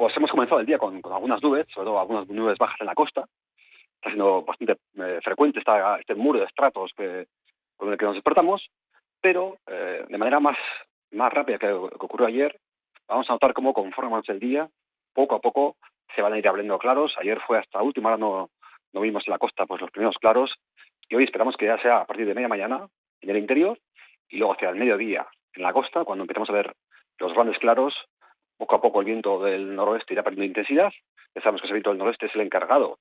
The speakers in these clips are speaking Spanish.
Pues hemos comenzado el día con algunas nubes, sobre todo algunas nubes bajas en la costa. Está siendo bastante frecuente este muro de estratos con el que nos despertamos, pero de manera más rápida que ocurrió ayer, vamos a notar cómo conforme avance el día, poco a poco se van a ir abriendo claros. Ayer fue hasta última hora, no vimos en la costa pues los primeros claros, y hoy esperamos que ya sea a partir de media mañana en el interior, y luego hacia el mediodía en la costa, cuando empecemos a ver los grandes claros. Poco a poco el viento del noroeste irá perdiendo intensidad. Ya sabemos que ese viento del noroeste es el encargado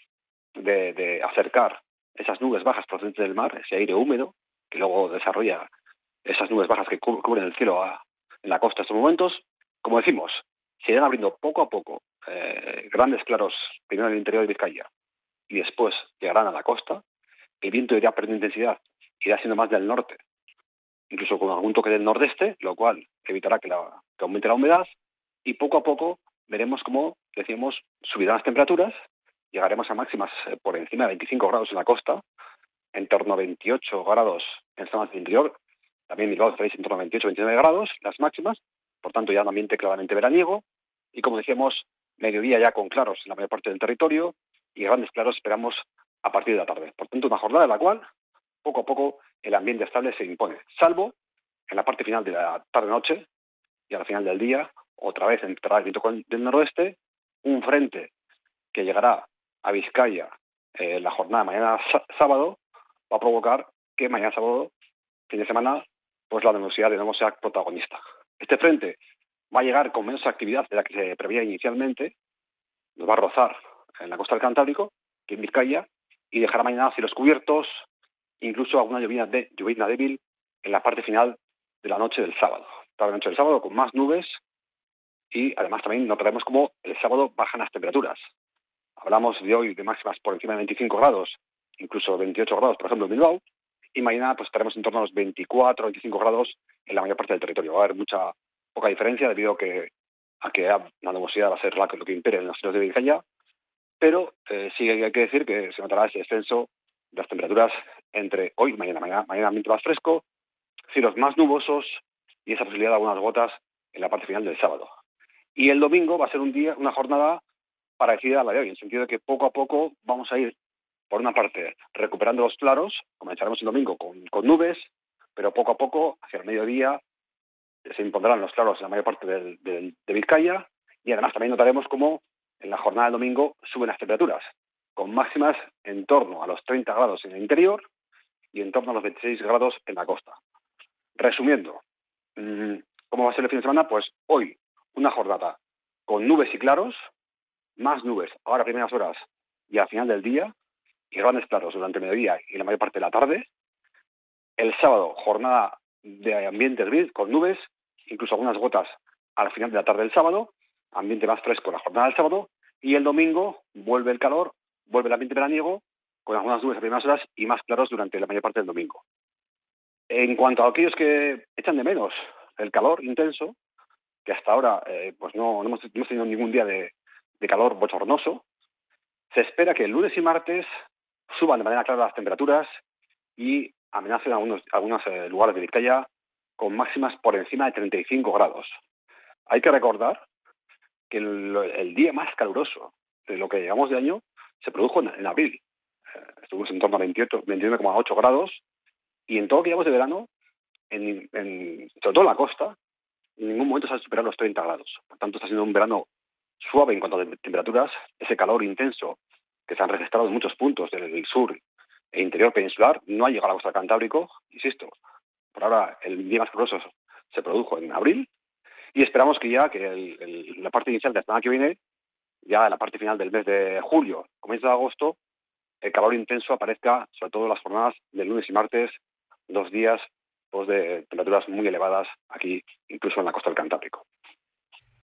de acercar esas nubes bajas procedentes del mar, ese aire húmedo, que luego desarrolla esas nubes bajas que cubren el cielo en la costa en estos momentos. Como decimos, se irán abriendo poco a poco grandes claros, primero en el interior de Vizcaya y después llegarán a la costa. El viento irá perdiendo intensidad, irá siendo más del norte, incluso con algún toque del nordeste, lo cual evitará que aumente la humedad, y poco a poco veremos cómo, decimos, subirán las temperaturas. Llegaremos a máximas por encima de 25 grados en la costa, en torno a 28 grados en zonas del interior. También Bilbao estaréis en torno a 28, 29 grados las máximas, por tanto ya un ambiente claramente veraniego. Y como decíamos, mediodía ya con claros en la mayor parte del territorio, y grandes claros esperamos a partir de la tarde. Por tanto, una jornada en la cual poco a poco el ambiente estable se impone, salvo en la parte final de la tarde-noche y al final del día, otra vez entrará el viento del noroeste, un frente que llegará a Vizcaya la jornada de mañana sábado, va a provocar que mañana sábado, fin de semana, pues la nubosidad de nuevo sea protagonista. Este frente va a llegar con menos actividad de la que se preveía inicialmente, nos va a rozar en la costa del Cantábrico, que en Vizcaya, y dejará mañana cielos cubiertos, incluso alguna llovizna débil en la parte final de la noche del sábado. Tarde-noche del sábado con más nubes, y además también notaremos cómo el sábado bajan las temperaturas. Hablamos de hoy de máximas por encima de 25 grados, incluso 28 grados, por ejemplo, en Bilbao, y mañana pues estaremos en torno a los 24, 25 grados en la mayor parte del territorio. Va a haber poca diferencia debido a que la nubosidad va a ser lo que impere en los cielos de Vizcaya, pero sí hay que decir que se notará ese descenso de las temperaturas entre hoy y mañana. Mañana ambiente más fresco, cielos más nubosos y esa posibilidad de algunas gotas en la parte final del sábado. Y el domingo va a ser una jornada parecida a la de hoy, en el sentido de que poco a poco vamos a ir, por una parte, recuperando los claros. Comenzaremos el domingo con nubes, pero poco a poco, hacia el mediodía, se impondrán los claros en la mayor parte de Vizcaya, y además también notaremos cómo en la jornada del domingo suben las temperaturas, con máximas en torno a los 30 grados en el interior y en torno a los 26 grados en la costa. Resumiendo, ¿cómo va a ser el fin de semana? Pues hoy una jornada con nubes y claros, más nubes ahora a primeras horas y al final del día, y grandes claros durante el mediodía y la mayor parte de la tarde. El sábado, jornada de ambiente gris con nubes, incluso algunas gotas al final de la tarde del sábado, ambiente más fresco la jornada del sábado, y el domingo vuelve el calor, vuelve el ambiente veraniego, con algunas nubes a primeras horas y más claros durante la mayor parte del domingo. En cuanto a aquellos que echan de menos el calor intenso, que hasta ahora pues no hemos tenido ningún día de calor bochornoso, se espera que el lunes y martes suban de manera clara las temperaturas y amenacen algunos lugares de Vizcaya con máximas por encima de 35 grados. Hay que recordar que el día más caluroso de lo que llevamos de año se produjo en abril. Estuvimos en torno a 29,8 grados, y en todo lo que llevamos de verano, sobre todo en la costa, en ningún momento se ha superado los 30 grados. Por tanto, está siendo un verano suave en cuanto a temperaturas. Ese calor intenso que se han registrado en muchos puntos del sur e interior peninsular no ha llegado a la costa del Cantábrico. Insisto, por ahora el día más caluroso se produjo en abril, y esperamos que ya la parte inicial de la semana que viene, ya en la parte final del mes de julio, comienzo de agosto, el calor intenso aparezca, sobre todo en las jornadas de lunes y martes, 2 días pues, de temperaturas muy elevadas aquí, incluso en la costa del Cantábrico.